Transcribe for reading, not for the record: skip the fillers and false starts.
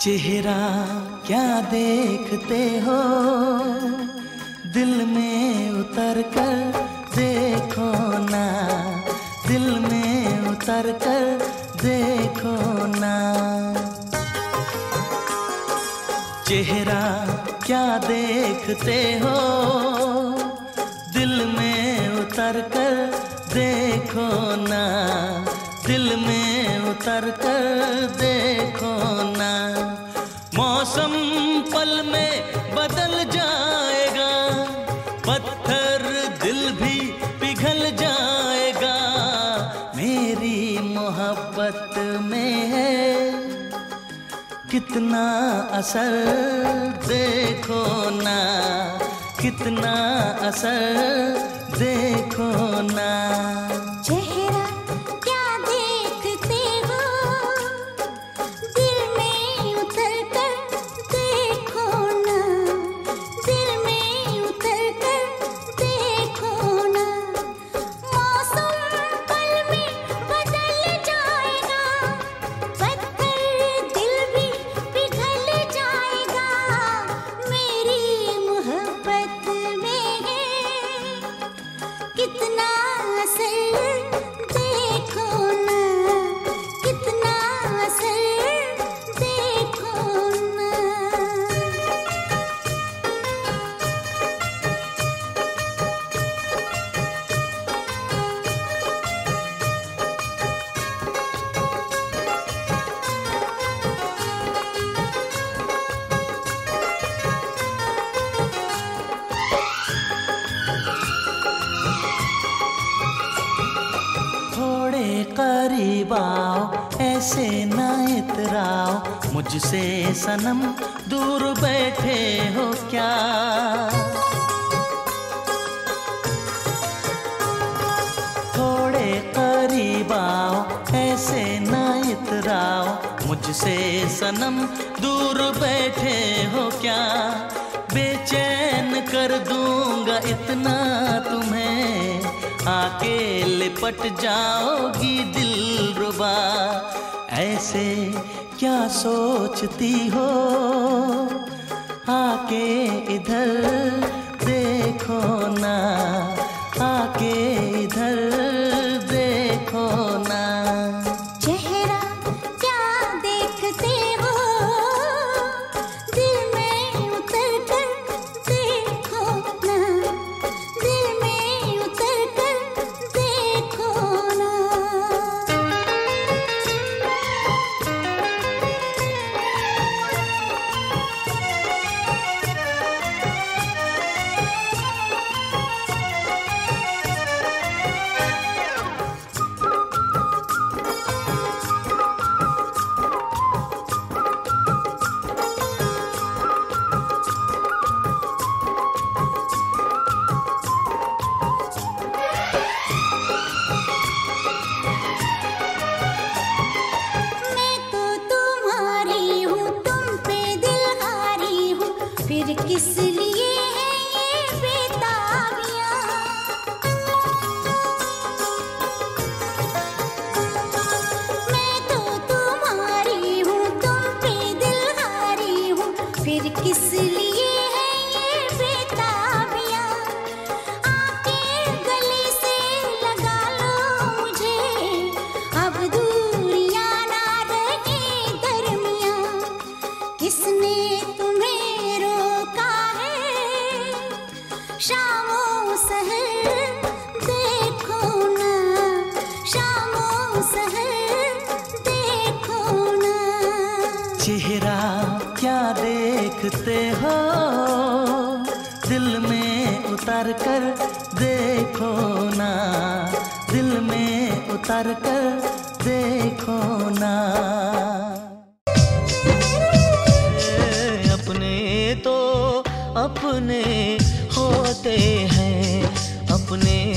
चेहरा क्या देखते हो, दिल में उतर कर देखो ना, दिल में उतर कर देखो ना। चेहरा क्या देखते हो, दिल में उतर कर देखो ना, दिल में उतर कर देखो ना। मौसम पल में बदल जाएगा, पत्थर दिल भी पिघल जाएगा। मेरी मोहब्बत में है कितना असर देखो ना, कितना असर देखो ना। चेहरा क्या देखते हो, दिल में उतर कर देखो ना, दिल में उतर कर देखो ना। मौसम पल में बदल जाएगा, पत्थर दिल भी पिघल जाएगा। मेरी मोहब्बत में है कितना असर देखो ना, कितना असर देखो ना। थोड़े करीब आओ, ऐसे ना इतराओ, मुझसे सनम दूर बैठे हो क्या। थोड़े करीब आओ, ऐसे ना इतराओ, मुझसे सनम दूर बैठे हो क्या। बेचैन कर दूंगा इतना तुम्हें, आके लिपट जाओगी दिलरुबा। ऐसे क्या सोचती हो, आके इधर देखो ना, आके इधर देखो ना। चेहरा क्या देखते हो, दिल में उतर कर देखो ना, दिल में उतर कर देखो ना। मैं तो तुम्हारी हूँ, तुम पे दिल हारी हूँ, फिर किस लिए है ये बेताबियाँ। मैं तो तुम्हारी हूँ, तुम पे दिल हारी हूँ, फिर किस लिए है ये बेताबियाँ। आके गले से लगा लो मुझे, अब दूरियां ना रहे दरमियां। किसने तुम्हें रोका है, शामों सहर देखो ना, शामों सहर देखो ना। चेहरा क्या देखते हो, दिल में उतर कर देखो ना, दिल में उतर कर देखो ना। अपने तो अपने होते हैं, अपने